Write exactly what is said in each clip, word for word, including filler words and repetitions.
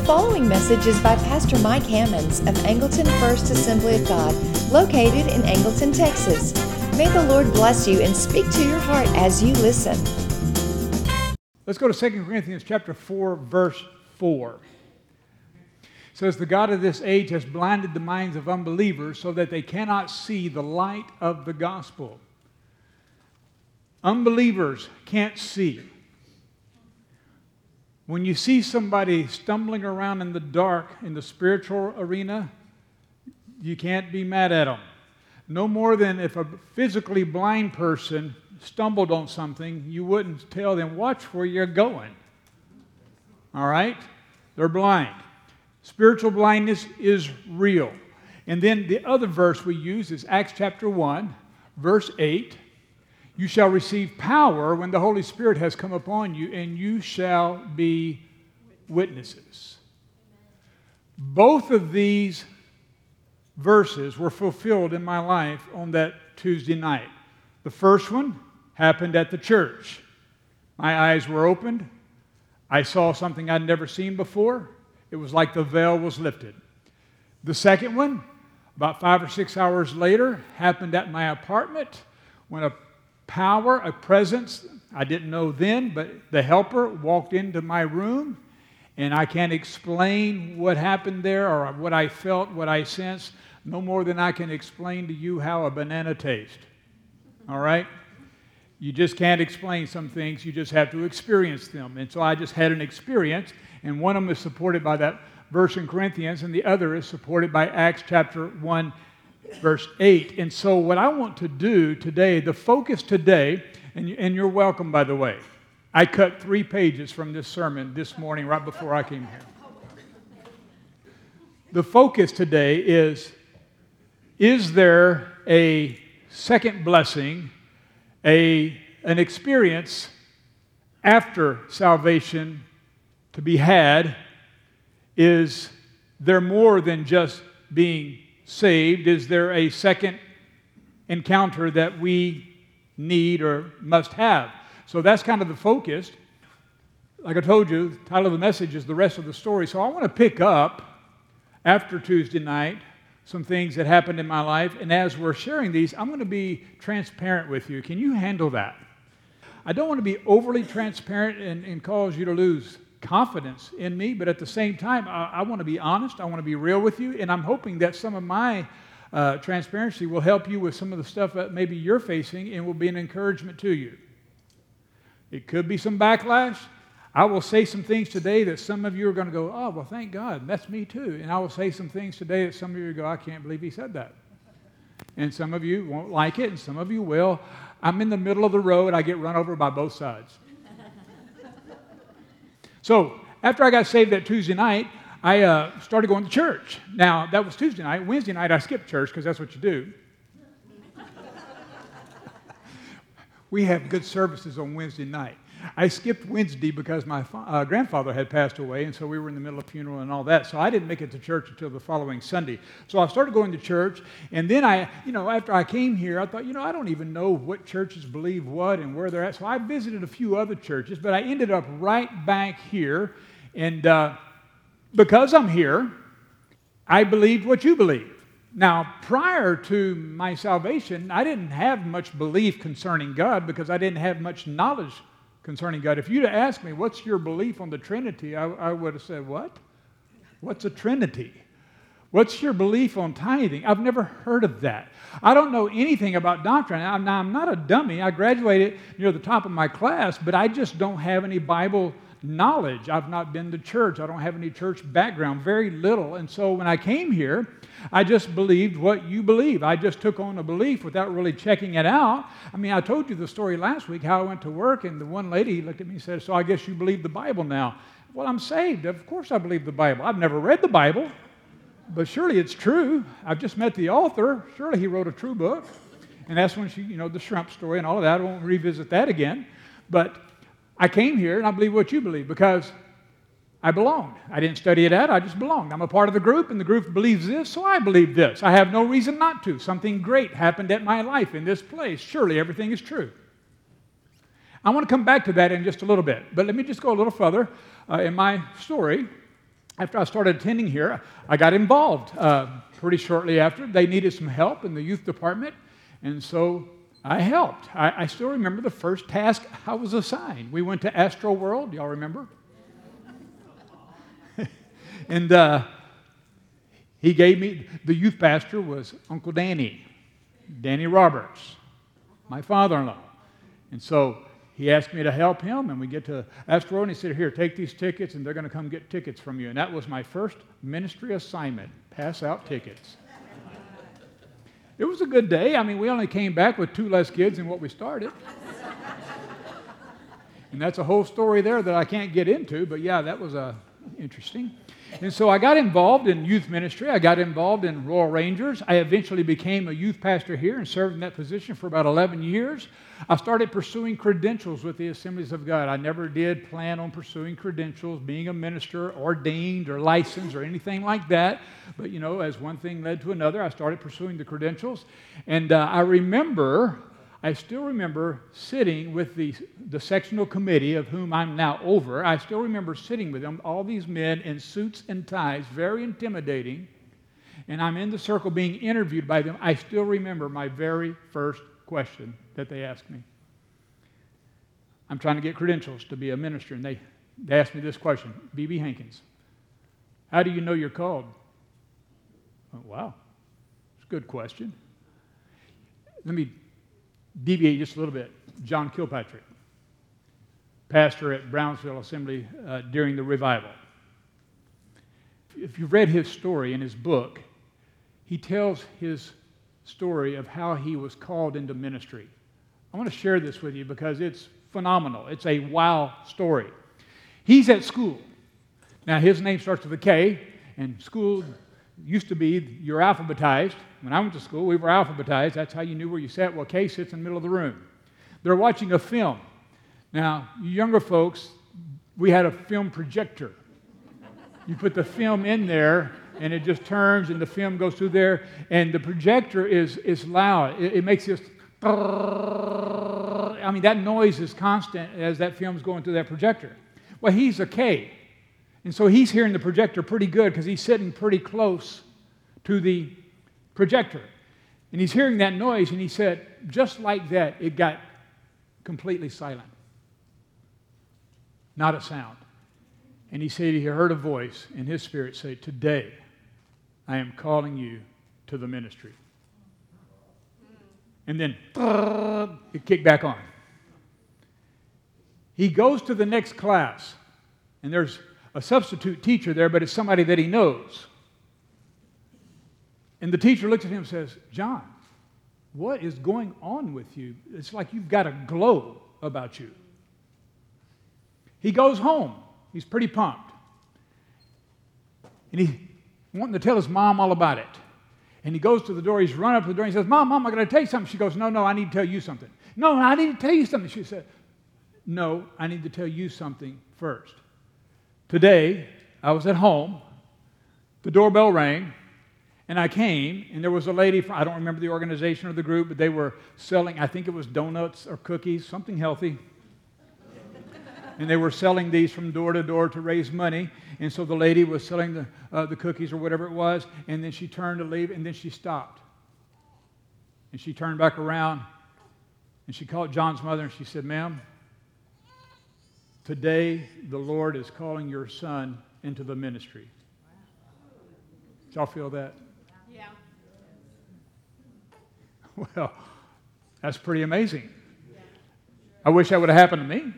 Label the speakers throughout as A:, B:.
A: following message is by Pastor Mike Hammonds of Angleton First Assembly of God, located in Angleton, Texas. May the Lord bless you and speak to your heart as you listen.
B: Let's go to Second Corinthians chapter four, verse four. It says, "The God of this age has blinded the minds of unbelievers so that they cannot see the light of the gospel." Unbelievers can't see. When you see somebody stumbling around in the dark in the spiritual arena, you can't be mad at them. No more than if a physically blind person stumbled on something, you wouldn't tell them, watch where you're going. All right? They're blind. Spiritual blindness is real. And then the other verse we use is Acts chapter one, verse eight. "You shall receive power when the Holy Spirit has come upon you, and you shall be witnesses." Both of these verses were fulfilled in my life on that Tuesday night. The first one happened at the church. My eyes were opened. I saw something I'd never seen before. It was like the veil was lifted. The second one, about five or six hours later, happened at my apartment when a power, a presence, I didn't know then, but the helper walked into my room, and I can't explain what happened there or what I felt, what I sensed, no more than I can explain to you how a banana tastes. All right? You just can't explain some things, you just have to experience them. And so I just had an experience, and one of them is supported by that verse in Corinthians, and the other is supported by Acts chapter one, verse eight. And so what I want to do today, the focus today, and, you, and you're welcome, by the way. I cut three pages from this sermon this morning right before I came here. The focus today is, is there a second blessing, a, an experience after salvation to be had? Is there more than just being saved? Is there a second encounter that we need or must have? So that's kind of the focus. Like I told you, the title of the message is the rest of the story. So I want to pick up after Tuesday night some things that happened in my life. And as we're sharing these, I'm going to be transparent with you. Can you handle that? I don't want to be overly transparent and, and cause you to lose confidence in me, but at the same time, I, I want to be honest. I want to be real with you, and I'm hoping that some of my uh, transparency will help you with some of the stuff that maybe you're facing and will be an encouragement to you. It could be some backlash. I will say some things today that some of you are going to go, oh, well, thank God, that's me too. And I will say some things today that some of you go, I can't believe he said that. And some of you won't like it, and some of you will. I'm in the middle of the road. I get run over by both sides. So after I got saved that Tuesday night, I uh, started going to church. Now, that was Tuesday night. Wednesday night, I skipped church because that's what you do. We have good services on Wednesday night. I skipped Wednesday because my fa- uh, grandfather had passed away, and so we were in the middle of funeral and all that, so I didn't make it to church until the following Sunday. So I started going to church, and then I, you know, after I came here, I thought, you know, I don't even know what churches believe what and where they're at, so I visited a few other churches, but I ended up right back here, and uh, because I'm here, I believed what you believe. Now, prior to my salvation, I didn't have much belief concerning God because I didn't have much knowledge concerning God. If you'd have asked me, what's your belief on the Trinity, I, I would have said, what? What's a Trinity? What's your belief on tithing? I've never heard of that. I don't know anything about doctrine. I'm, now, I'm not a dummy. I graduated near the top of my class, but I just don't have any Bible knowledge. I've not been to church. I don't have any church background, very little. And so when I came here, I just believed what you believe. I just took on a belief without really checking it out. I mean, I told you the story last week, how I went to work, and the one lady looked at me and said, so I guess you believe the Bible now. Well, I'm saved. Of course I believe the Bible. I've never read the Bible, but surely it's true. I've just met the author. Surely he wrote a true book. And that's when she, you know, the shrimp story and all of that. I won't revisit that again. But I came here, and I believe what you believe because I belonged. I didn't study it out. I just belonged. I'm a part of the group, and the group believes this, so I believe this. I have no reason not to. Something great happened at my life in this place. Surely everything is true. I want to come back to that in just a little bit, but let me just go a little further uh, in my story. after I started attending here, I got involved uh, pretty shortly after. They needed some help in the youth department, and so I helped. I, I still remember the first task I was assigned. We went to Astro World. Y'all remember? and uh, he gave me, the youth pastor was Uncle Danny, Danny Roberts, my father-in-law. And so he asked me to help him, and we get to Astro, and he said, here, take these tickets, and they're going to come get tickets from you. And that was my first ministry assignment, pass out tickets. It was a good day. I mean, we only came back with two less kids than what we started. And that's a whole story there that I can't get into, but yeah, that was uh, interesting. And so I got involved in youth ministry. I got involved in Royal Rangers. I eventually became a youth pastor here and served in that position for about eleven years. I started pursuing credentials with the Assemblies of God. I never did plan on pursuing credentials, being a minister, ordained, or licensed, or anything like that. But, you know, as one thing led to another, I started pursuing the credentials. And uh, I remember... I still remember sitting with the, the sectional committee of whom I'm now over. I still remember sitting with them, all these men in suits and ties, very intimidating, and I'm in the circle being interviewed by them. I still remember my very first question that they asked me. I'm trying to get credentials to be a minister, and they, they asked me this question, B B Hankins, how do you know you're called? I went, wow, it's a good question. Let me deviate just a little bit. John Kilpatrick, pastor at Brownsville Assembly uh, during the revival. If you've read his story in his book, he tells his story of how he was called into ministry. I want to share this with you because it's phenomenal. It's a wow story. He's at school. Now, his name starts with a K, and school used to be you're alphabetized. When I went to school, we were alphabetized. That's how you knew where you sat. Well, K sits in the middle of the room. They're watching a film. Now, you younger folks, we had a film projector. You put the film in there, and it just turns, and the film goes through there, and the projector is, is loud. It, it makes this, I mean, that noise is constant as that film's going through that projector. Well, he's a K. And so he's hearing the projector pretty good because he's sitting pretty close to the projector. And he's hearing that noise, and he said, just like that, it got completely silent. Not a sound. And he said he heard a voice in his spirit say, today I am calling you to the ministry. And then it kicked back on. He goes to the next class, and there's a substitute teacher there, but it's somebody that he knows. And the teacher looks at him and says, John, what is going on with you? It's like you've got a glow about you. He goes home. He's pretty pumped. And he's wanting to tell his mom all about it. And he goes to the door. He's run up to the door and he says, Mom, Mom, I got to tell you something. She goes, no, no, I need to tell you something. No, I need to tell you something. She said, no, I need to tell you something first. Today, I was at home, the doorbell rang, and I came, and there was a lady, from, I don't remember the organization or the group, but they were selling, I think it was donuts or cookies, something healthy. And they were selling these from door to door to raise money. And so the lady was selling the, uh, the cookies or whatever it was, and then she turned to leave, and then she stopped. And she turned back around, and she called John's mother, and she said, ma'am, today, the Lord is calling your son into the ministry. Did y'all feel that?
C: Yeah.
B: Well, that's pretty amazing. I wish that would have happened to me.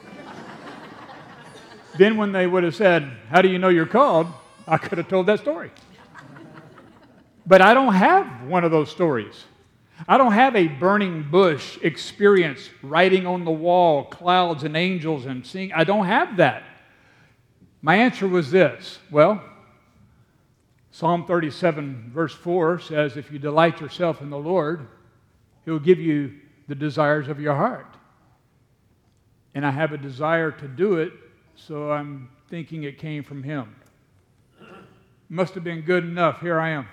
B: Then when they would have said, how do you know you're called? I could have told that story. But I don't have one of those stories. I don't have a burning bush experience, writing on the wall, clouds and angels and seeing. I don't have that. My answer was this. Well, Psalm thirty-seven, verse four says, if you delight yourself in the Lord, He'll give you the desires of your heart. And I have a desire to do it, so I'm thinking it came from Him. Must have been good enough. Here I am.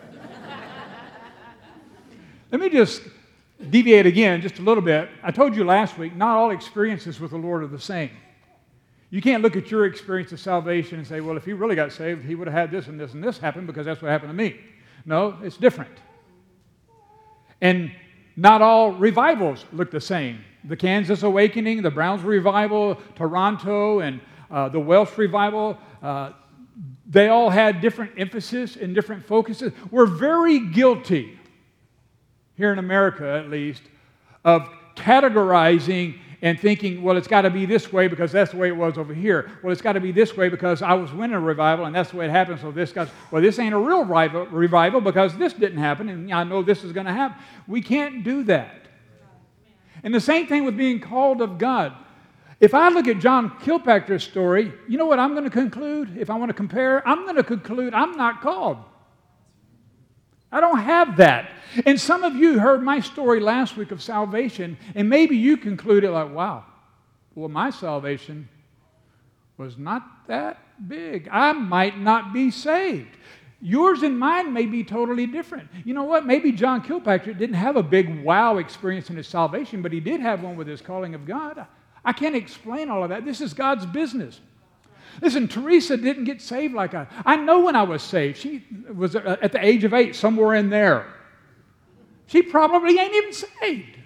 B: Let me just deviate again just a little bit. I told you last week, not all experiences with the Lord are the same. You can't look at your experience of salvation and say, well, if he really got saved, he would have had this and this and this happen because that's what happened to me. No, it's different. And not all revivals look the same. The Kansas Awakening, the Browns Revival, Toronto, and uh, the Welsh Revival, uh, they all had different emphasis and different focuses. We're very guilty, here in America at least, of categorizing and thinking, well, it's got to be this way because that's the way it was over here. Well, it's got to be this way because I was winning a revival and that's the way it happened. So this guy's, well, this ain't a real revival, revival because this didn't happen and I know this is going to happen. We can't do that. And the same thing with being called of God. If I look at John Kilpatrick's story, you know what I'm going to conclude? If I want to compare, I'm going to conclude I'm not called. I don't have that. And some of you heard my story last week of salvation, and maybe you concluded like, wow, well, my salvation was not that big. I might not be saved. Yours and mine may be totally different. You know what? Maybe John Kilpatrick didn't have a big wow experience in his salvation, but he did have one with his calling of God. I can't explain all of that. This is God's business. Listen, Teresa didn't get saved like I. I know when I was saved. She was at the age of eight, somewhere in there. She probably ain't even saved.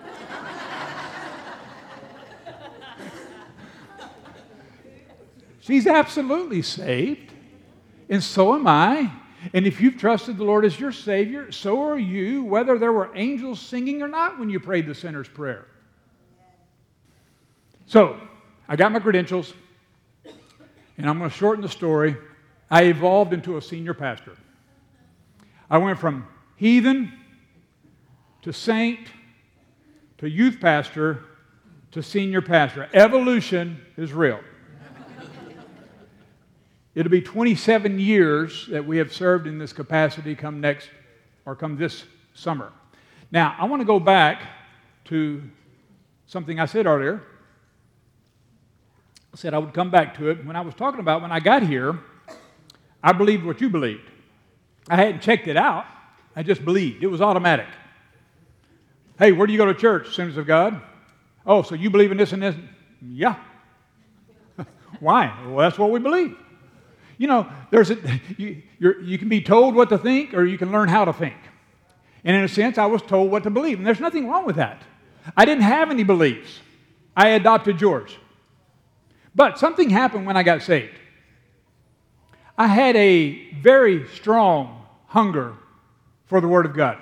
B: She's absolutely saved, and so am I. And if you've trusted the Lord as your Savior, so are you, whether there were angels singing or not when you prayed the sinner's prayer. So, I got my credentials. And I'm going to shorten the story. I evolved into a senior pastor. I went from heathen to saint to youth pastor to senior pastor. Evolution is real. It'll be twenty-seven years that we have served in this capacity come next or come this summer. Now, I want to go back to something I said earlier. I said I would come back to it. When I was talking about when I got here, I believed what you believed. I hadn't checked it out. I just believed. It was automatic. Hey, where do you go to church, Assemblies of God? Oh, so you believe in this and this? Yeah. Why? Well, that's what we believe. You know, there's a, you, you're, you can be told what to think or you can learn how to think. And in a sense, I was told what to believe. And there's nothing wrong with that. I didn't have any beliefs. I adopted yours. But something happened when I got saved. I had a very strong hunger for the Word of God.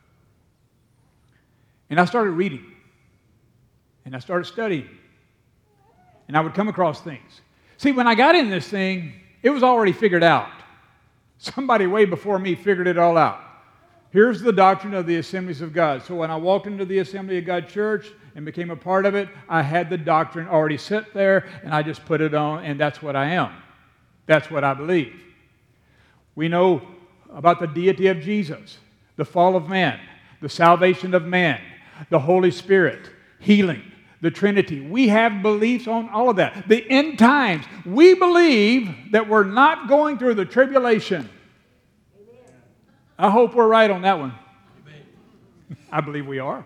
B: And I started reading. And I started studying. And I would come across things. See, when I got in this thing, it was already figured out. Somebody way before me figured it all out. Here's the doctrine of the Assemblies of God. So when I walked into the Assembly of God church and became a part of it, I had the doctrine already set there, and I just put it on, and that's what I am. That's what I believe. We know about the deity of Jesus, the fall of man, the salvation of man, the Holy Spirit, healing, the Trinity. We have beliefs on all of that. The end times, we believe that we're not going through the tribulation. I hope we're right on that one. I believe we are.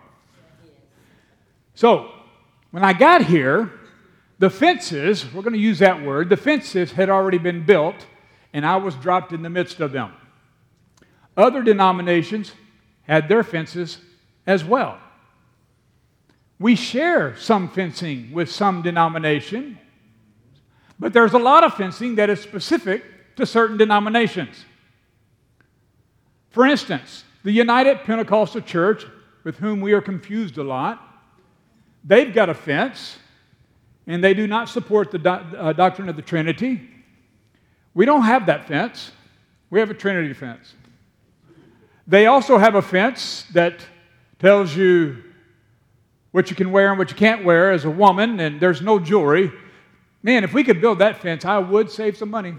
B: So, when I got here, the fences, we're going to use that word, the fences had already been built, and I was dropped in the midst of them. Other denominations had their fences as well. We share some fencing with some denomination, but there's a lot of fencing that is specific to certain denominations. For instance, the United Pentecostal Church, with whom we are confused a lot, they've got a fence, and they do not support the do- uh, doctrine of the Trinity. We don't have that fence. We have a Trinity fence. They also have a fence that tells you what you can wear and what you can't wear as a woman, and there's no jewelry. Man, if we could build that fence, I would save some money.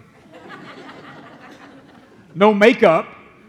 B: No makeup.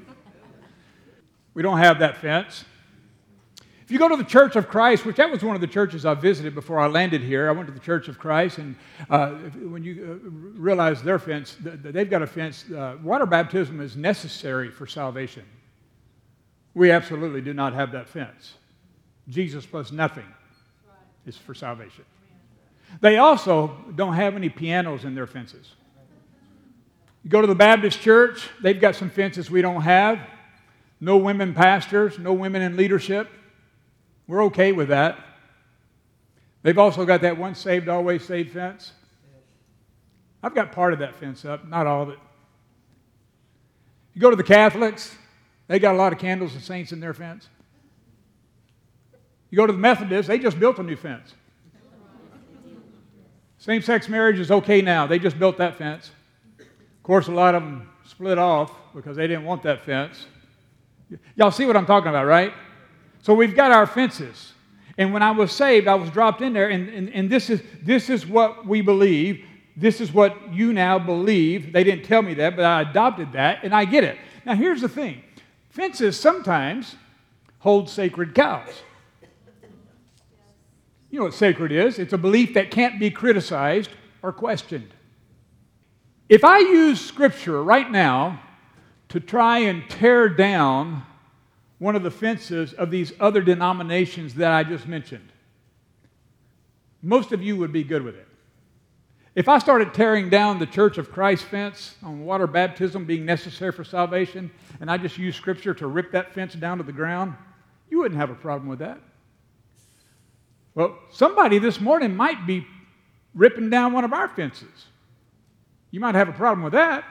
B: We don't have that fence. If you go to the Church of Christ, which that was one of the churches I visited before I landed here, I went to the Church of Christ, and uh, when you uh, realize their fence, they've got a fence. Uh, water baptism is necessary for salvation. We absolutely do not have that fence. Jesus plus nothing is for salvation. They also don't have any pianos in their fences. You go to the Baptist church, they've got some fences we don't have. No women pastors, no women in leadership. We're okay with that. They've also got that once saved, always saved fence. I've got part of that fence up, not all of it. You go to the Catholics, they got a lot of candles and saints in their fence. You go to the Methodists, they just built a new fence. Same-sex marriage is okay now. They just built that fence. Of course, a lot of them split off because they didn't want that fence. Y'all see what I'm talking about, right? So we've got our fences. And when I was saved, I was dropped in there, and, and, and this is this is what we believe. This is what you now believe. They didn't tell me that, but I adopted that, and I get it. Now, here's the thing. Fences sometimes hold sacred cows. You know what sacred is? It's a belief that can't be criticized or questioned. If I use Scripture right now to try and tear down one of the fences of these other denominations that I just mentioned, most of you would be good with it. If I started tearing down the Church of Christ fence on water baptism being necessary for salvation, and I just used Scripture to rip that fence down to the ground, you wouldn't have a problem with that. Well, somebody this morning might be ripping down one of our fences. You might have a problem with that.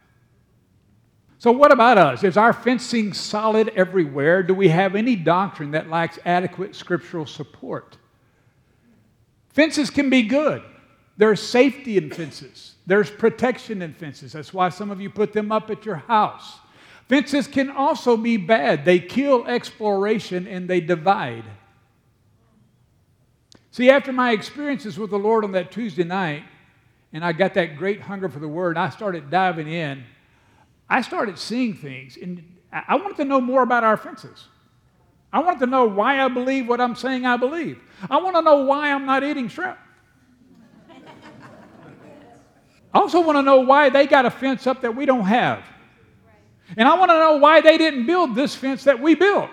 B: So what about us? Is our fencing solid everywhere? Do we have any doctrine that lacks adequate scriptural support? Fences can be good. There's safety in fences. There's protection in fences. That's why some of you put them up at your house. Fences can also be bad. They kill exploration and they divide. See, after my experiences with the Lord on that Tuesday night, and I got that great hunger for the Word, I started diving in. I started seeing things, and I wanted to know more about our fences. I wanted to know why I believe what I'm saying I believe. I want to know why I'm not eating shrimp. I also want to know why they got a fence up that we don't have. And I want to know why they didn't build this fence that we built.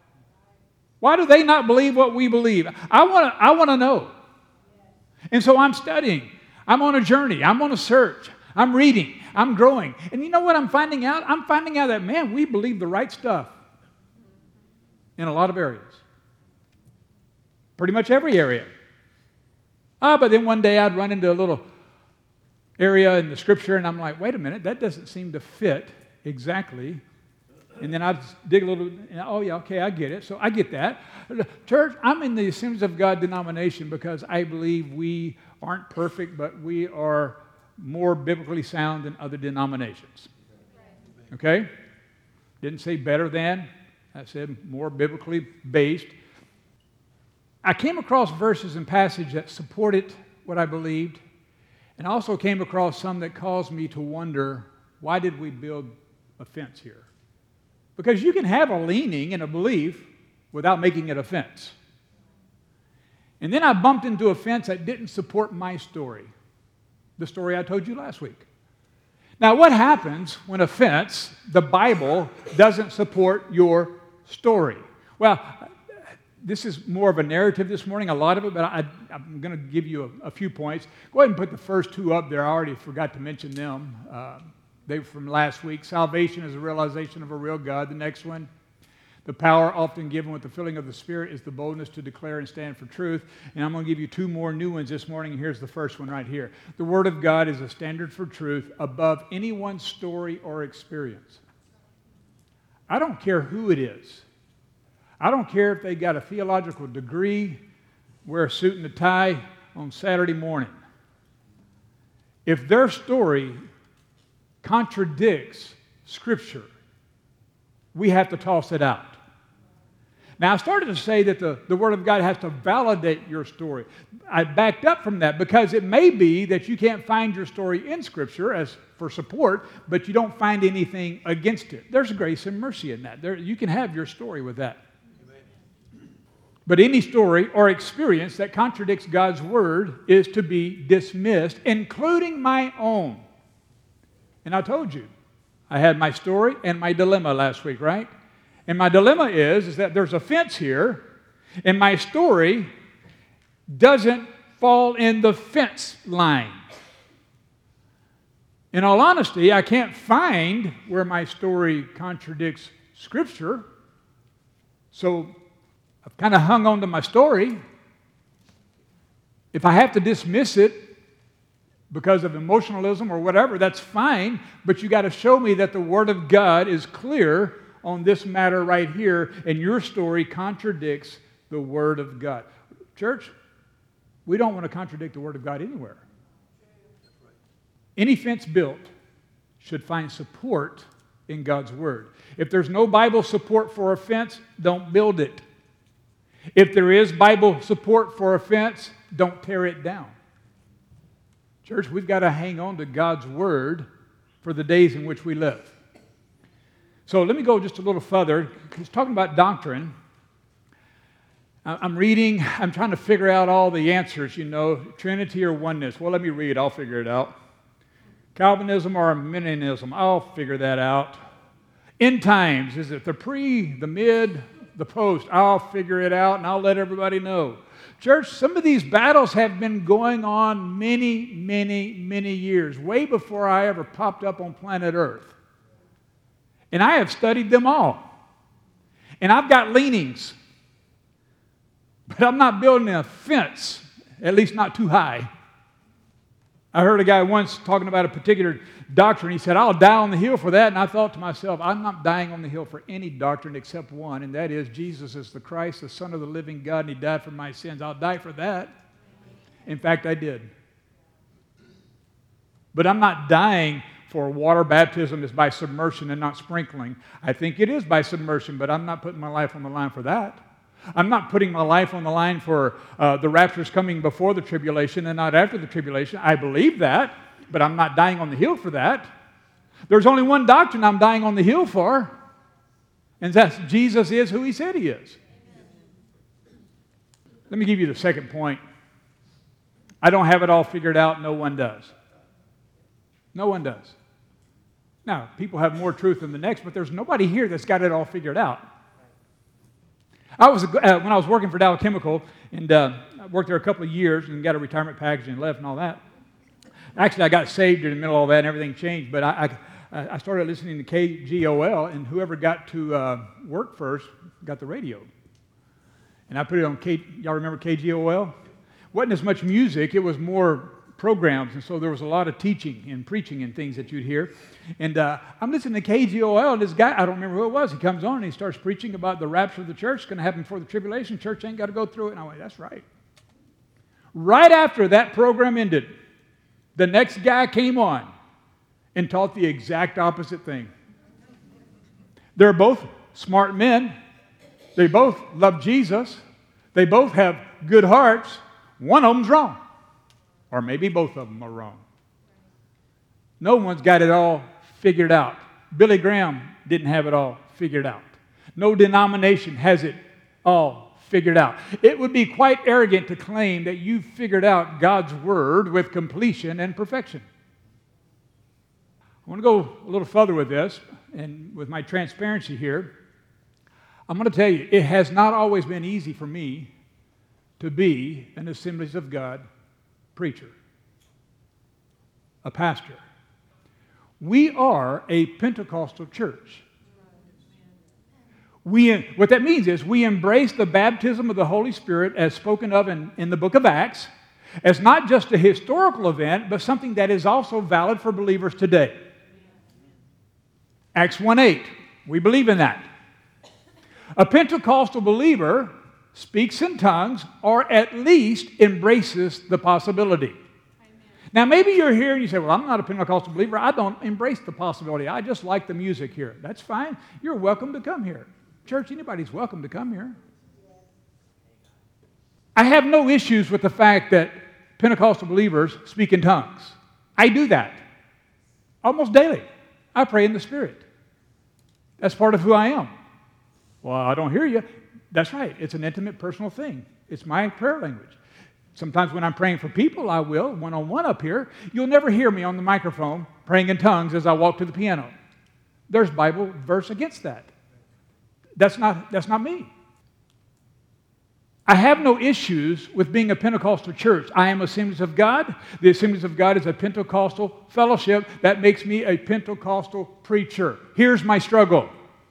B: Why do they not believe what we believe? I want to I want to know. And so I'm studying. I'm on a journey. I'm on a search. I'm reading. I'm growing. And you know what I'm finding out? I'm finding out that, man, we believe the right stuff in a lot of areas. Pretty much every area. Ah, but then one day I'd run into a little area in the Scripture, and I'm like, wait a minute, that doesn't seem to fit exactly. And then I'd dig a little, and, oh yeah, okay, I get it. So I get that. Church, I'm in the Assemblies of God denomination because I believe we aren't perfect, but we are more biblically sound than other denominations. Okay? Didn't say better than. I said more biblically based. I came across verses and passages that supported what I believed, and also came across some that caused me to wonder, why did we build a fence here? Because you can have a leaning and a belief without making it a fence. And then I bumped into a fence that didn't support my story, the story I told you last week. Now, what happens when a fence, the Bible, doesn't support your story? Well, this is more of a narrative this morning, a lot of it, but I, I'm going to give you a, a few points. Go ahead and put the first two up there. I already forgot to mention them. Uh, They were from last week. Salvation is a realization of a real God. The next one, the power often given with the filling of the Spirit is the boldness to declare and stand for truth. And I'm going to give you two more new ones this morning. Here's the first one right here. The Word of God is a standard for truth above anyone's story or experience. I don't care who it is. I don't care if they got a theological degree, wear a suit and a tie on Saturday morning. If their story contradicts Scripture, we have to toss it out. Now, I started to say that the, the Word of God has to validate your story. I backed up from that because it may be that you can't find your story in Scripture as for support, but you don't find anything against it. There's grace and mercy in that. There, you can have your story with that. Amen. But any story or experience that contradicts God's Word is to be dismissed, including my own. And I told you, I had my story and my dilemma last week, right? And my dilemma is, is that there's a fence here, and my story doesn't fall in the fence line. In all honesty, I can't find where my story contradicts Scripture, so I've kind of hung on to my story. If I have to dismiss it because of emotionalism or whatever, that's fine, but you got to show me that the Word of God is clear on this matter right here, and your story contradicts the Word of God. Church, we don't want to contradict the Word of God anywhere. Any fence built should find support in God's Word. If there's no Bible support for a fence, don't build it. If there is Bible support for a fence, don't tear it down. Church, we've got to hang on to God's Word for the days in which we live. So let me go just a little further. He's talking about doctrine. I'm reading, I'm trying to figure out all the answers, you know, Trinity or oneness. Well, let me read, I'll figure it out. Calvinism or Arminianism, I'll figure that out. End times, is it the pre, the mid, the post? I'll figure it out and I'll let everybody know. Church, some of these battles have been going on many, many, many years, way before I ever popped up on planet Earth. And I have studied them all. And I've got leanings. But I'm not building a fence, at least not too high. I heard a guy once talking about a particular doctrine. He said, I'll die on the hill for that. And I thought to myself, I'm not dying on the hill for any doctrine except one, and that is Jesus is the Christ, the Son of the living God, and He died for my sins. I'll die for that. In fact, I did. But I'm not dying for water baptism is by submersion and not sprinkling. I think it is by submersion, but I'm not putting my life on the line for that. I'm not putting my life on the line for uh, the rapture's coming before the tribulation and not after the tribulation. I believe that, but I'm not dying on the hill for that. There's only one doctrine I'm dying on the hill for, and that's Jesus is who He said He is. Let me give you the second point. I don't have it all figured out. No one does. No one does. Now, people have more truth than the next, but there's nobody here that's got it all figured out. I was uh, when I was working for Dow Chemical, and uh, I worked there a couple of years and got a retirement package and left and all that. Actually, I got saved in the middle of all that, and everything changed. But I, I, I started listening to K G O L, and whoever got to uh, work first got the radio. And I put it on K. Y'all remember K G O L? Wasn't as much music; it was more programs, and so there was a lot of teaching and preaching and things that you'd hear. And uh, I'm listening to K G O L, and this guy, I don't remember who it was, he comes on and he starts preaching about the rapture of the church. It's going to happen before the tribulation. Church ain't got to go through it. And I went, that's right. Right after that program ended, the next guy came on and taught the exact opposite thing. They're both smart men. They both love Jesus. They both have good hearts. One of them's wrong. Or maybe both of them are wrong. No one's got it all figured out. Billy Graham didn't have it all figured out. No denomination has it all figured out. It would be quite arrogant to claim that you've figured out God's Word with completion and perfection. I want to go a little further with this, and with my transparency here, I'm going to tell you, it has not always been easy for me to be an Assemblies of God preacher, a pastor. We are a Pentecostal church. We, what that means is we embrace the baptism of the Holy Spirit as spoken of in, in the book of Acts as not just a historical event, but something that is also valid for believers today. Acts one eight, we believe in that. A Pentecostal believer speaks in tongues or at least embraces the possibility. Now, maybe you're here and you say, well, I'm not a Pentecostal believer. I don't embrace the possibility. I just like the music here. That's fine. You're welcome to come here. Church, anybody's welcome to come here. I have no issues with the fact that Pentecostal believers speak in tongues. I do that almost daily. I pray in the Spirit. That's part of who I am. Well, I don't hear you. That's right. It's an intimate, personal thing. It's my prayer language. Sometimes when I'm praying for people, I will, one-on-one up here. You'll never hear me on the microphone praying in tongues as I walk to the piano. There's Bible verse against that. That's not, that's not me. I have no issues with being a Pentecostal church. I am Assemblies of God. The Assemblies of God is a Pentecostal fellowship. That makes me a Pentecostal preacher. Here's my struggle.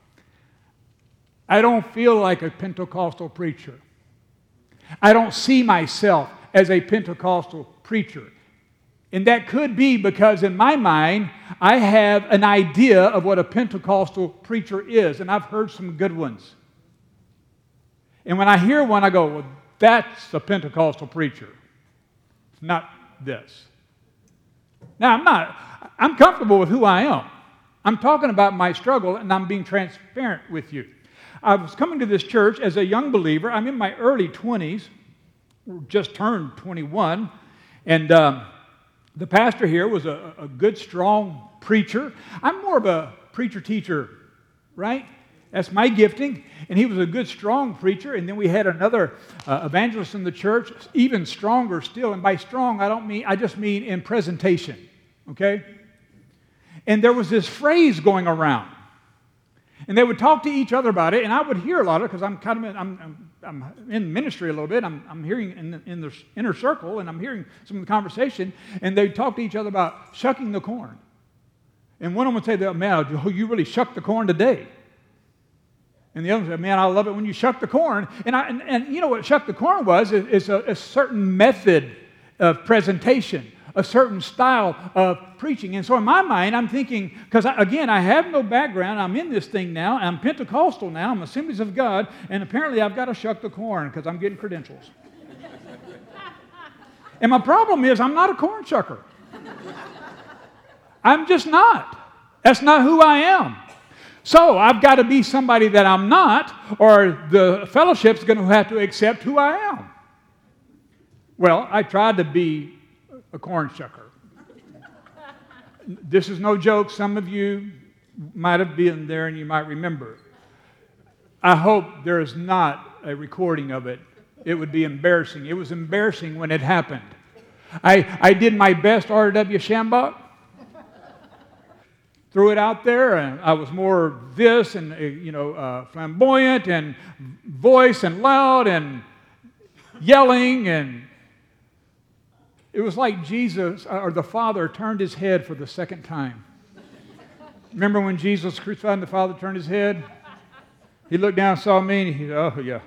B: I don't feel like a Pentecostal preacher. I don't see myself as a Pentecostal preacher. And that could be because in my mind, I have an idea of what a Pentecostal preacher is, and I've heard some good ones. And when I hear one, I go, well, that's a Pentecostal preacher. It's not this. Now, I'm not, I'm comfortable with who I am. I'm talking about my struggle, and I'm being transparent with you. I was coming to this church as a young believer. I'm in my early twenties, just turned twenty-one, and um, the pastor here was a, a good, strong preacher. I'm more of a preacher-teacher, right? That's my gifting. And he was a good, strong preacher. And then we had another uh, evangelist in the church, even stronger still. And by strong, I don't mean, I just mean in presentation, okay? And there was this phrase going around. And they would talk to each other about it, and I would hear a lot of it because I'm kind of in, I'm, I'm, I'm in ministry a little bit. I'm, I'm hearing in the, in the inner circle, and I'm hearing some of the conversation, and they'd talk to each other about shucking the corn. And one of them would say, man, you really shucked the corn today. And the other one said, man, I love it when you shuck the corn. And, I, and, and you know what shuck the corn was? Is, is a, a certain method of presentation, a certain style of preaching. And so in my mind, I'm thinking, because again, I have no background. I'm in this thing now. I'm Pentecostal now. I'm Assemblies of God. And apparently I've got to shuck the corn because I'm getting credentials. And my problem is I'm not a corn shucker. I'm just not. That's not who I am. So I've got to be somebody that I'm not, or the fellowship's going to have to accept who I am. Well, I tried to be a corn shucker. This is no joke. Some of you might have been there and you might remember. I hope there is not a recording of it. It would be embarrassing. It was embarrassing when it happened. I, I did my best R W Shambach. Threw it out there, and I was more this and, uh, you know, uh, flamboyant and voice and loud and yelling, and it was like Jesus or the Father turned his head for the second time. Remember when Jesus was crucified and the Father turned his head? He looked down and saw me, and he said, oh, yeah.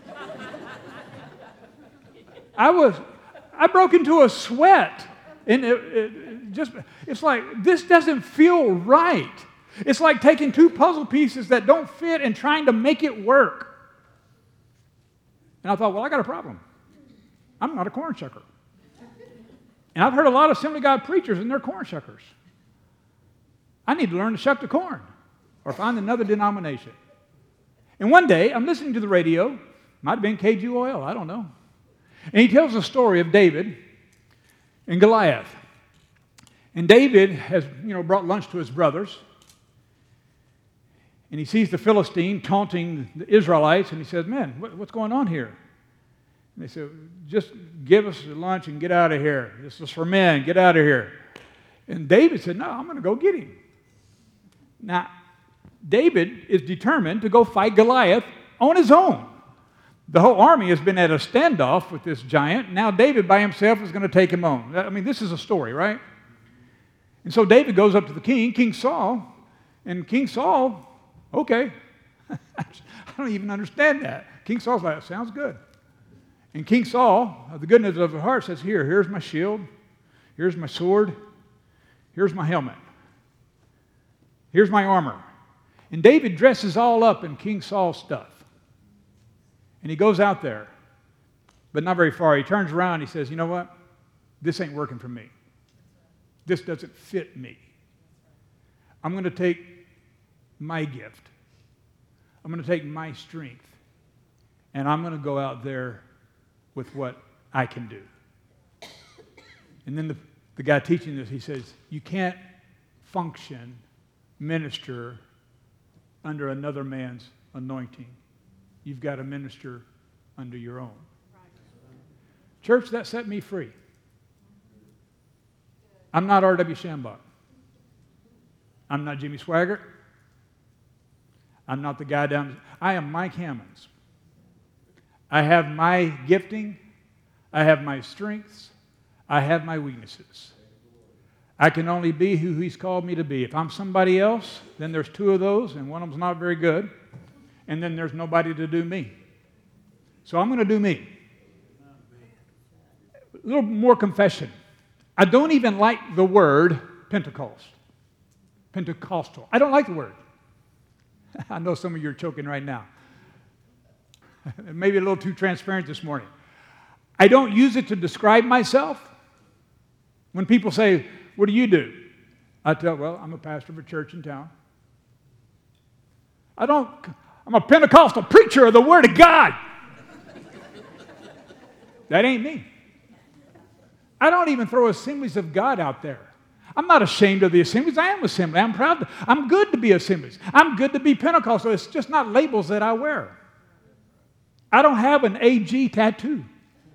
B: I was, I broke into a sweat. And it, it just, it's like, this doesn't feel right. It's like taking two puzzle pieces that don't fit and trying to make it work. And I thought, well, I got a problem. I'm not a corn shucker. And I've heard a lot of Assembly of God preachers, and they're corn shuckers. I need to learn to shuck the corn or find another denomination. And one day, I'm listening to the radio. Might have been K G O L, I don't know. And he tells the story of David and Goliath. And David has, you know, brought lunch to his brothers. And he sees the Philistine taunting the Israelites, and he says, man, what, what's going on here? And they said, just give us lunch and get out of here. This is for men. Get out of here. And David said, no, I'm going to go get him. Now, David is determined to go fight Goliath on his own. The whole army has been at a standoff with this giant. Now David by himself is going to take him on. I mean, this is a story, right? And so David goes up to the king, King Saul, and King Saul, okay. I don't even understand that. King Saul's like, sounds good. And King Saul, of the goodness of his heart, says, here, here's my shield, here's my sword, here's my helmet, here's my armor. And David dresses all up in King Saul's stuff. And he goes out there, but not very far. He turns around and he says, you know what? This ain't working for me. This doesn't fit me. I'm going to take my gift. I'm going to take my strength. And I'm going to go out there with what I can do. And then the, the guy teaching this, he says, you can't function, minister under another man's anointing. You've got to minister under your own. Church, that set me free. I'm not R W Shambach. I'm not Jimmy Swaggart. I'm not the guy down. I am Mike Hammonds. I have my gifting, I have my strengths, I have my weaknesses. I can only be who He's called me to be. If I'm somebody else, then there's two of those, and one of them's not very good, and then there's nobody to do me. So I'm going to do me. A little more confession. I don't even like the word Pentecost. Pentecostal. I don't like the word. I know some of you are choking right now. Maybe a little too transparent this morning. I don't use it to describe myself. When people say, what do you do? I tell, well, I'm a pastor of a church in town. I don't, I'm a Pentecostal preacher of the Word of God. That ain't me. I don't even throw Assemblies of God out there. I'm not ashamed of the Assemblies. I am Assembly. I'm proud. To, I'm good to be Assemblies. I'm good to be Pentecostal. It's just not labels that I wear. I don't have an A G tattoo.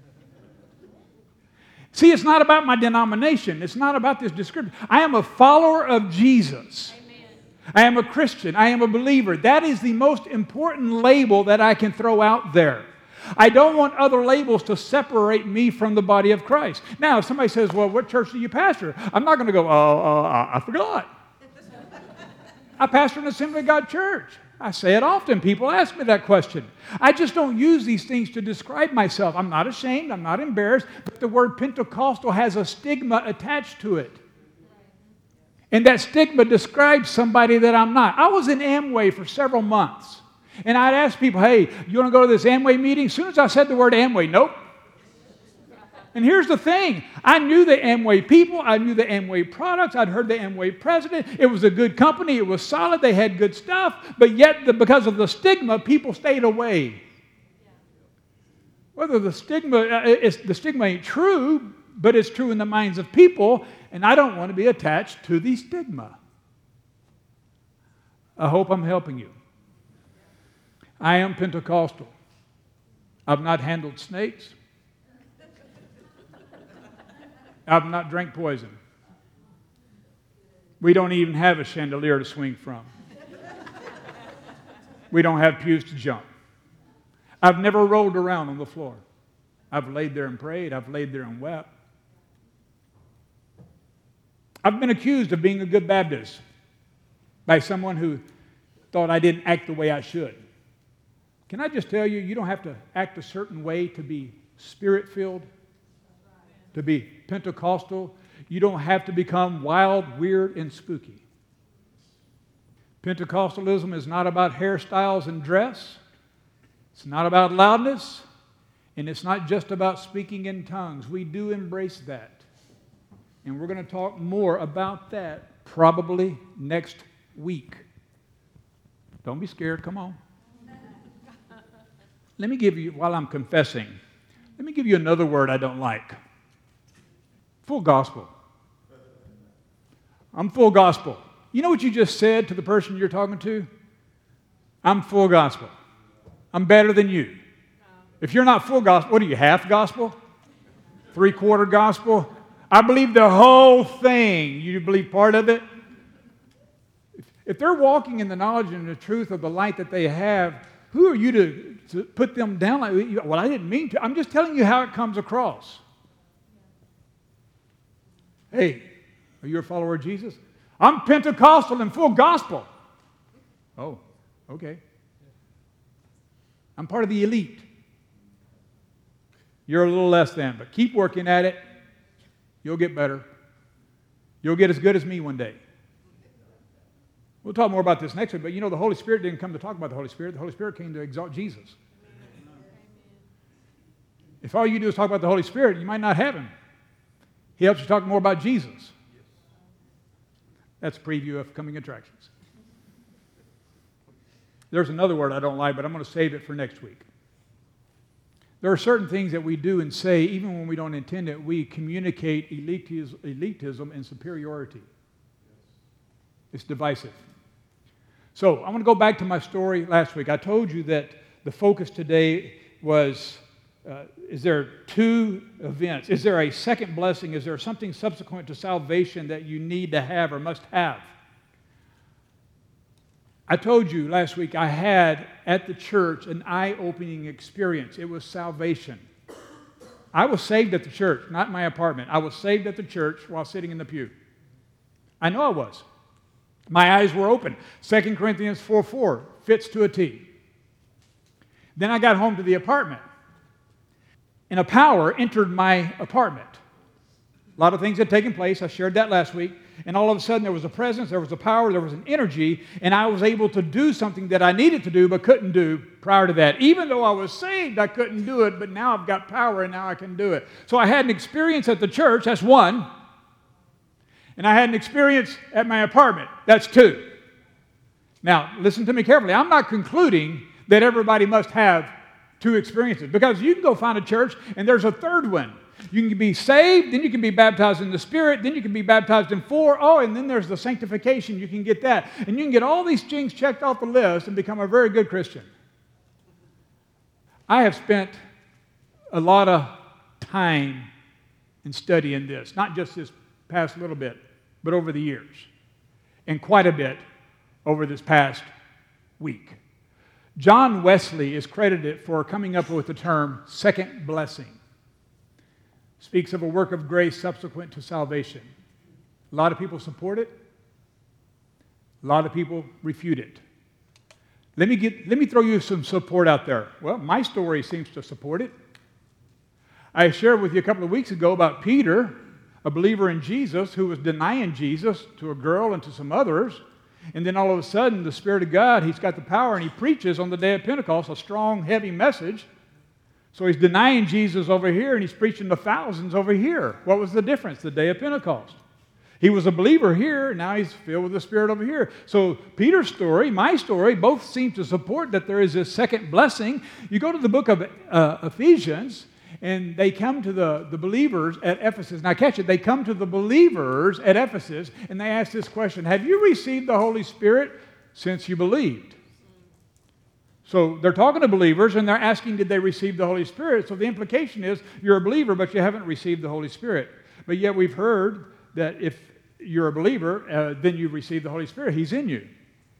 B: See, it's not about my denomination. It's not about this description. I am a follower of Jesus. Amen. I am a Christian. I am a believer. That is the most important label that I can throw out there. I don't want other labels to separate me from the body of Christ. Now, if somebody says, well, what church do you pastor? I'm not going to go, oh, uh, I forgot. I pastor an Assembly of God church. I say it often. People ask me that question. I just don't use these things to describe myself. I'm not ashamed. I'm not embarrassed. But the word Pentecostal has a stigma attached to it. And that stigma describes somebody that I'm not. I was in Amway for several months. And I'd ask people, hey, you want to go to this Amway meeting? As soon as I said the word Amway, nope. And here's the thing. I knew the Amway people. I knew the Amway products. I'd heard the Amway president. It was a good company. It was solid. They had good stuff. But yet, the, because of the stigma, people stayed away. Whether the stigma, uh, it's, the stigma ain't true, but it's true in the minds of people, and I don't want to be attached to the stigma. I hope I'm helping you. I am Pentecostal. I've not handled snakes. I've not drank poison. We don't even have a chandelier to swing from. We don't have pews to jump. I've never rolled around on the floor. I've laid there and prayed. I've laid there and wept. I've been accused of being a good Baptist by someone who thought I didn't act the way I should. Can I just tell you, you don't have to act a certain way to be Spirit-filled, to be Pentecostal. You don't have to become wild, weird, and spooky. Pentecostalism is not about hairstyles and dress. It's not about loudness. And it's not just about speaking in tongues. We do embrace that. And we're going to talk more about that probably next week. Don't be scared. Come on. Let me give you, while I'm confessing, let me give you another word I don't like. Full gospel. I'm full gospel. You know what you just said to the person you're talking to? I'm full gospel. I'm better than you. If you're not full gospel, what are you, half gospel? Three-quarter gospel? I believe the whole thing. You believe part of it? If they're walking in the knowledge and the truth of the light that they have, who are you to, to put them down like, well, I didn't mean to. I'm just telling you how it comes across. Hey, are you a follower of Jesus? I'm Pentecostal and full gospel. Oh, okay. I'm part of the elite. You're a little less than, but keep working at it. You'll get better. You'll get as good as me one day. We'll talk more about this next week, but you know the Holy Spirit didn't come to talk about the Holy Spirit. The Holy Spirit came to exalt Jesus. If all you do is talk about the Holy Spirit, you might not have Him. He helps you talk more about Jesus. That's a preview of coming attractions. There's another word I don't like, but I'm going to save it for next week. There are certain things that we do and say, even when we don't intend it, we communicate elitism and superiority. It's divisive. So I want to go back to my story last week. I told you that the focus today was, uh, is there two events? Is there a second blessing? Is there something subsequent to salvation that you need to have or must have? I told you last week I had at the church an eye-opening experience. It was salvation. I was saved at the church, not in my apartment. I was saved at the church while sitting in the pew. I know I was. My eyes were open. Second Corinthians four four fits to a T. Then I got home to the apartment, and a power entered my apartment. A lot of things had taken place. I shared that last week. And all of a sudden, there was a presence, there was a power, there was an energy, and I was able to do something that I needed to do but couldn't do prior to that. Even though I was saved, I couldn't do it, but now I've got power and now I can do it. So I had an experience at the church, that's one. And I had an experience at my apartment, that's two. Now, listen to me carefully. I'm not concluding that everybody must have two experiences, because you can go find a church and there's a third one. You can be saved, then you can be baptized in the Spirit, then you can be baptized in four. Oh, and then there's the sanctification. You can get that. And you can get all these things checked off the list and become a very good Christian. I have spent a lot of time in studying this, not just this past little bit, but over the years, and quite a bit over this past week. John Wesley is credited for coming up with the term second blessing. Speaks of a work of grace subsequent to salvation. A lot of people support it. A lot of people refute it. Let me get, let me throw you some support out there. Well, my story seems to support it. I shared with you a couple of weeks ago about Peter, a believer in Jesus, who was denying Jesus to a girl and to some others. And then all of a sudden, the Spirit of God, he's got the power, and he preaches on the day of Pentecost a strong, heavy message. So he's denying Jesus over here, and he's preaching to thousands over here. What was the difference? The day of Pentecost. He was a believer here, now he's filled with the Spirit over here. So Peter's story, my story, both seem to support that there is a second blessing. You go to the book of uh, Ephesians, and they come to the, the believers at Ephesus. Now catch it, they come to the believers at Ephesus, and they ask this question: have you received the Holy Spirit since you believed? So they're talking to believers, and they're asking, did they receive the Holy Spirit? So the implication is, you're a believer, but you haven't received the Holy Spirit. But yet we've heard that if you're a believer, uh, then you've received the Holy Spirit. He's in you.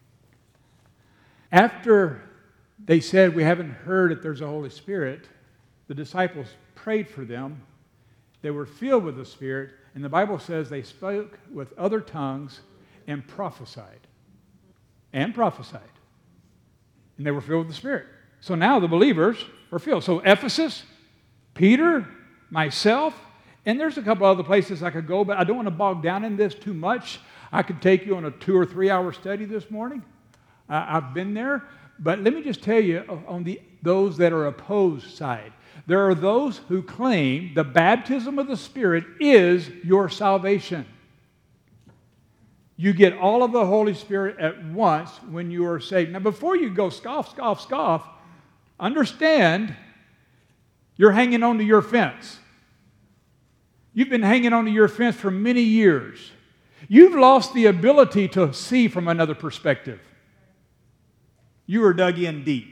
B: After they said, we haven't heard that there's a Holy Spirit, the disciples prayed for them. They were filled with the Spirit, and the Bible says they spoke with other tongues and prophesied. And prophesied. And they were filled with the Spirit. So now the believers are filled. So Ephesus, Peter, myself, and there's a couple other places I could go, but I don't want to bog down in this too much. I could take you on a two or three hour study this morning. Uh, I've been there. But let me just tell you, on the those that are opposed side, there are those who claim the baptism of the Spirit is your salvation. You get all of the Holy Spirit at once when you are saved. Now, before you go scoff, scoff, scoff, understand you're hanging on to your fence. You've been hanging on to your fence for many years. You've lost the ability to see from another perspective. You were dug in deep.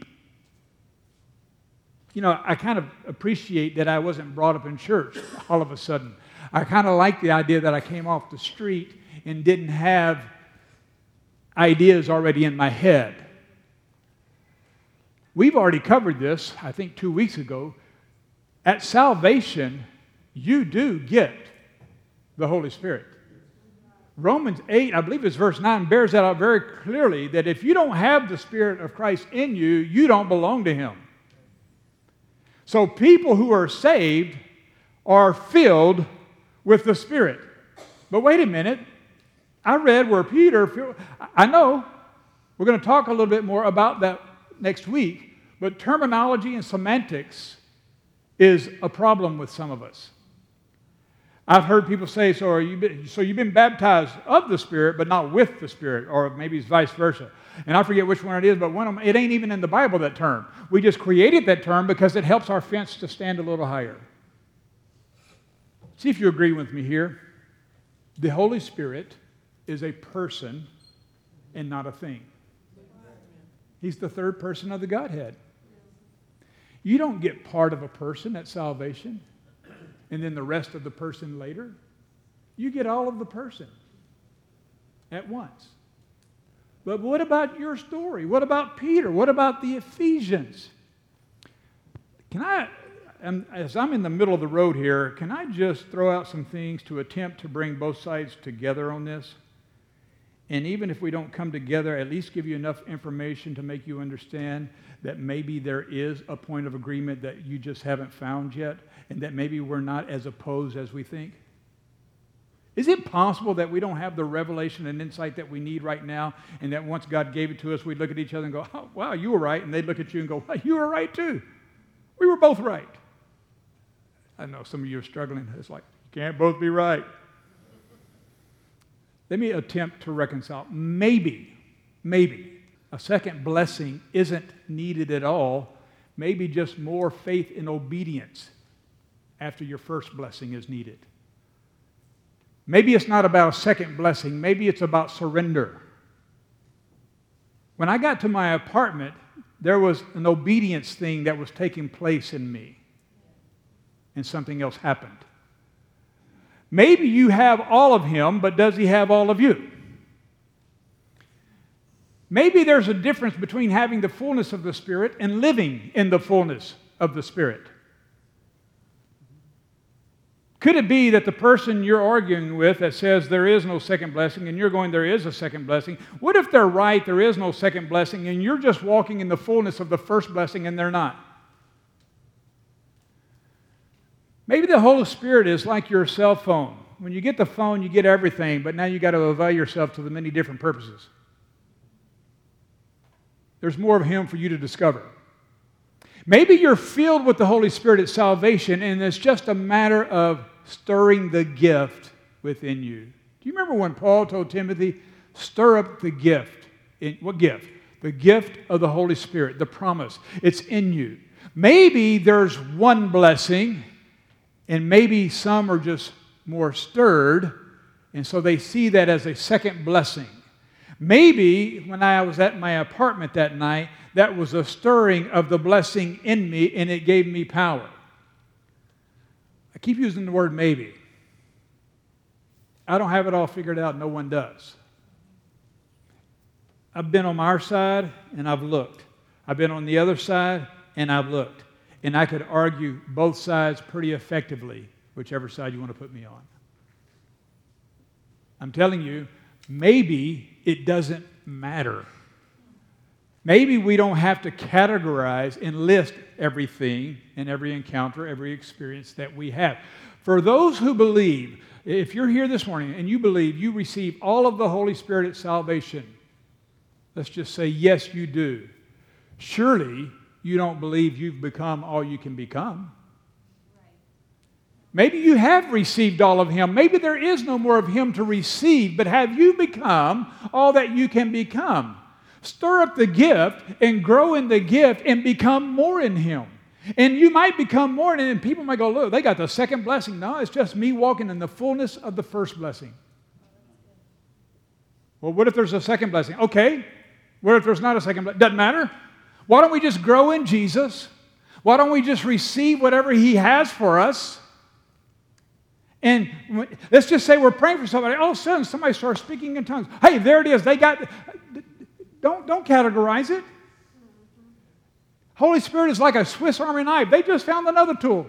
B: You know, I kind of appreciate that I wasn't brought up in church all of a sudden. I kind of like the idea that I came off the street and didn't have ideas already in my head. We've already covered this, I think, two weeks ago. At salvation, you do get the Holy Spirit. Romans eight, I believe it's verse nine, bears that out very clearly, that if you don't have the Spirit of Christ in you, you don't belong to Him. So people who are saved are filled with the Spirit. But wait a minute. I read where Peter, I know, we're going to talk a little bit more about that next week, but terminology and semantics is a problem with some of us. I've heard people say, so, are you been, so you've been baptized of the Spirit, but not with the Spirit, or maybe it's vice versa. And I forget which one it is, but one of them, it ain't even in the Bible, that term. We just created that term because it helps our fence to stand a little higher. See if you agree with me here. The Holy Spirit is a person and not a thing. He's the third person of the Godhead. You don't get part of a person at salvation and then the rest of the person later. You get all of the person at once. But what about your story? What about Peter? What about the Ephesians? Can I, as I'm in the middle of the road here, can I just throw out some things to attempt to bring both sides together on this? And even if we don't come together, at least give you enough information to make you understand that maybe there is a point of agreement that you just haven't found yet, and that maybe we're not as opposed as we think. Is it possible that we don't have the revelation and insight that we need right now, and that once God gave it to us, we'd look at each other and go, oh, wow, you were right, and they'd look at you and go, well, you were right too. We were both right. I know some of you are struggling. It's like, you can't both be right. Let me attempt to reconcile. Maybe, maybe a second blessing isn't needed at all. Maybe just more faith and obedience after your first blessing is needed. Maybe it's not about a second blessing. Maybe it's about surrender. When I got to my apartment, there was an obedience thing that was taking place in me, and something else happened. Maybe you have all of him, but does he have all of you? Maybe there's a difference between having the fullness of the Spirit and living in the fullness of the Spirit. Could it be that the person you're arguing with that says there is no second blessing and you're going, there is a second blessing, what if they're right, there is no second blessing, and you're just walking in the fullness of the first blessing and they're not? Maybe the Holy Spirit is like your cell phone. When you get the phone, you get everything, but now you got to avail yourself to the many different purposes. There's more of Him for you to discover. Maybe you're filled with the Holy Spirit at salvation, and it's just a matter of stirring the gift within you. Do you remember when Paul told Timothy, stir up the gift? In, what gift? The gift of the Holy Spirit, the promise. It's in you. Maybe there's one blessing, and maybe some are just more stirred, and so they see that as a second blessing. Maybe when I was at my apartment that night, that was a stirring of the blessing in me, and it gave me power. I keep using the word maybe. I don't have it all figured out. No one does. I've been on our side, and I've looked. I've been on the other side, and I've looked. And I could argue both sides pretty effectively, whichever side you want to put me on. I'm telling you, maybe it doesn't matter. Maybe we don't have to categorize and list everything and every encounter, every experience that we have. For those who believe, if you're here this morning and you believe you receive all of the Holy Spirit at salvation, let's just say, yes, you do. Surely you don't believe you've become all you can become. Maybe you have received all of Him. Maybe there is no more of Him to receive, but have you become all that you can become? Stir up the gift and grow in the gift and become more in Him. And you might become more in it, and people might go, look, they got the second blessing. No, it's just me walking in the fullness of the first blessing. Well, what if there's a second blessing? Okay. What if there's not a second blessing? Doesn't matter. Why don't we just grow in Jesus? Why don't we just receive whatever He has for us? And let's just say we're praying for somebody. All of a sudden, somebody starts speaking in tongues. Hey, there it is. They got... Don't, don't categorize it. Holy Spirit is like a Swiss Army knife. They just found another tool.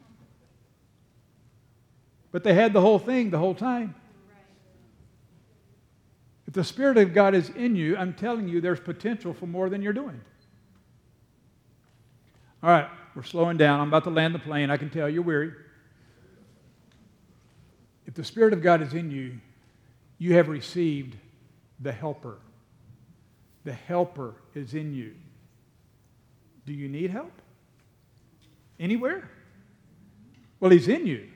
B: But they had the whole thing the whole time. If the Spirit of God is in you, I'm telling you, there's potential for more than you're doing. All right, we're slowing down. I'm about to land the plane. I can tell you're weary. If the Spirit of God is in you, you have received the Helper. The Helper is in you. Do you need help? Anywhere? Well, He's in you.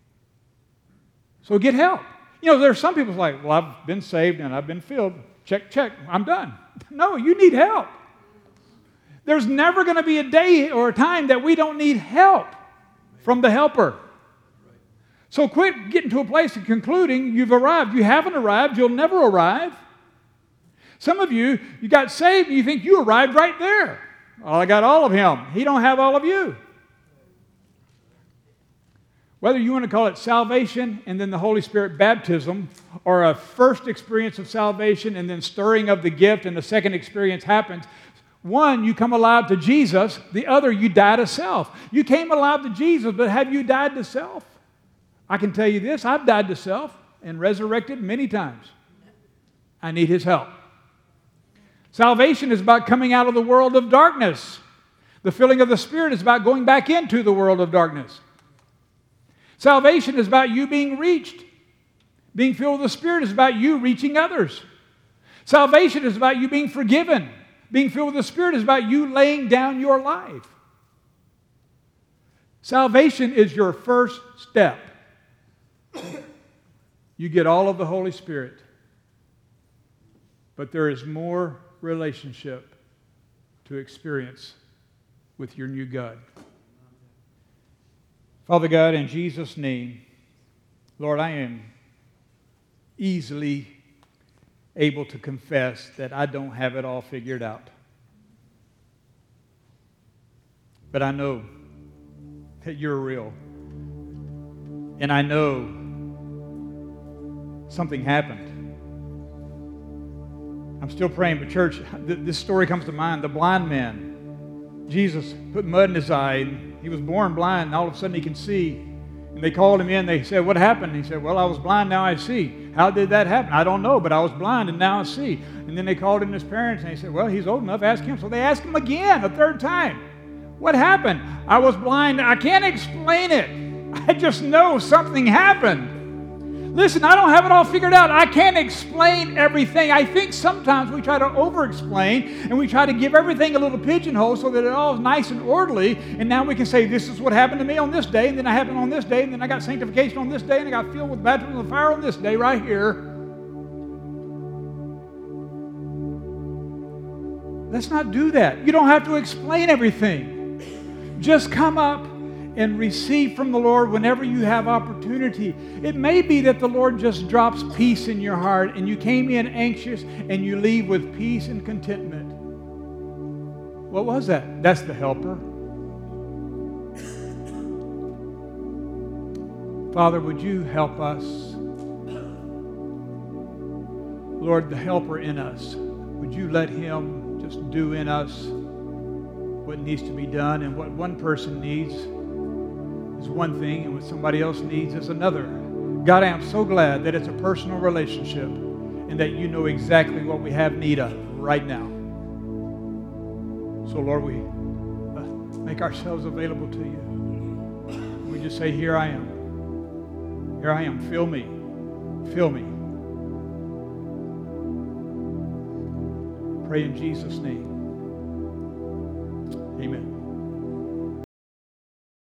B: So get help. You know, there are some people like, well, I've been saved and I've been filled. Check, check, I'm done. No, you need help. There's never going to be a day or a time that we don't need help from the Helper. So quit getting to a place of concluding you've arrived. You haven't arrived. You'll never arrive. Some of you, you got saved and you think you arrived right there. Well, I got all of Him. He don't have all of you. Whether you want to call it salvation and then the Holy Spirit baptism, or a first experience of salvation and then stirring of the gift and the second experience happens, one, you come alive to Jesus. The other, you die to self. You came alive to Jesus, but have you died to self? I can tell you this, I've died to self and resurrected many times. I need His help. Salvation is about coming out of the world of darkness. The filling of the Spirit is about going back into the world of darkness. Salvation is about you being reached. Being filled with the Spirit is about you reaching others. Salvation is about you being forgiven. Being filled with the Spirit is about you laying down your life. Salvation is your first step. You get all of the Holy Spirit. But there is more relationship to experience with your new God. Father God, in Jesus' name, Lord, I am easily able to confess that I don't have it all figured out. But I know that you're real. And I know something happened. I'm still praying, but church, th- this story comes to mind. The blind man. Jesus put mud in his eye, and he was born blind, and all of a sudden he can see. And they called him in. They said, "What happened?" And he said, "Well, I was blind, now I see." "How did that happen?" "I don't know, but I was blind, and now I see." And then they called in his parents, and they said, "Well, he's old enough, ask him." So they asked him again, a third time. "What happened?" "I was blind. I can't explain it. I just know something happened." Listen, I don't have it all figured out. I can't explain everything. I think sometimes we try to over-explain and we try to give everything a little pigeonhole so that it all is nice and orderly. And now we can say, this is what happened to me on this day, and then I happened on this day, and then I got sanctification on this day, and I got filled with baptism of fire on this day right here. Let's not do that. You don't have to explain everything. Just come up and receive from the Lord whenever you have opportunity. It may be that the Lord just drops peace in your heart and you came in anxious and you leave with peace and contentment. What was that? That's the helper. Father, would you help us? Lord, the helper in us, would you let him just do in us what needs to be done, and what one person needs is one thing, and what somebody else needs is another. God, I am so glad that it's a personal relationship and that you know exactly what we have need of right now. So, Lord, we uh, make ourselves available to you. We just say, here I am. Here I am. Fill me. Fill me. Pray in Jesus' name. Amen.